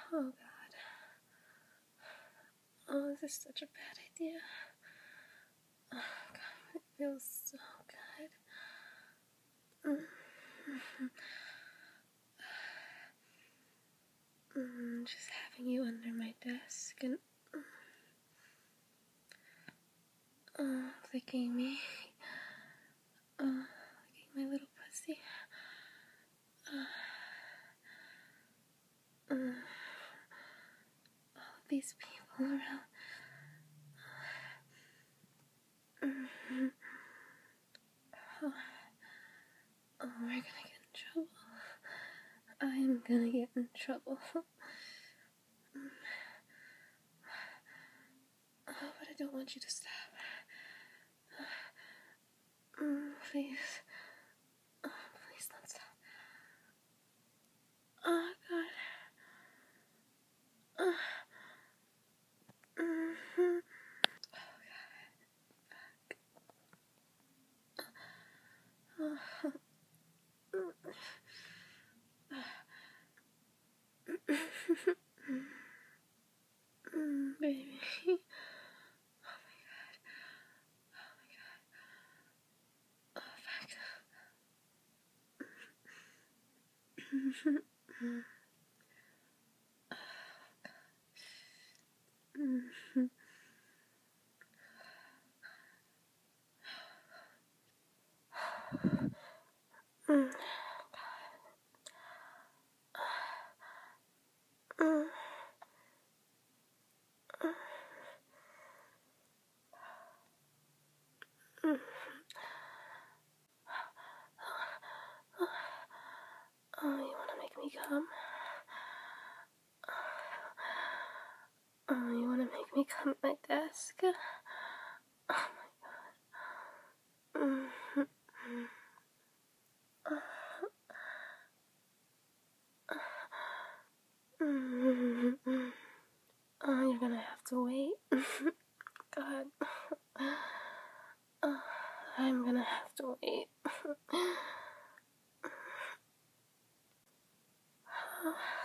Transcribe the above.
Oh God. Oh, this is such a bad idea. Oh God, it feels so good. Just having you under my desk and flicking me. Licking my little pussy. All of these people around. Oh, we're gonna get in trouble. I am gonna get in trouble. Oh, but I don't want you to stop. Please. Oh, please don't stop. Oh, God. Oh, God. Baby. Oh, my God. Oh, my God. Oh, fuck. Oh, you wanna make me come? Oh, you wanna make me come at my desk? Oh my God. Oh, you're gonna have to wait. God. Oh, I'm gonna have to wait.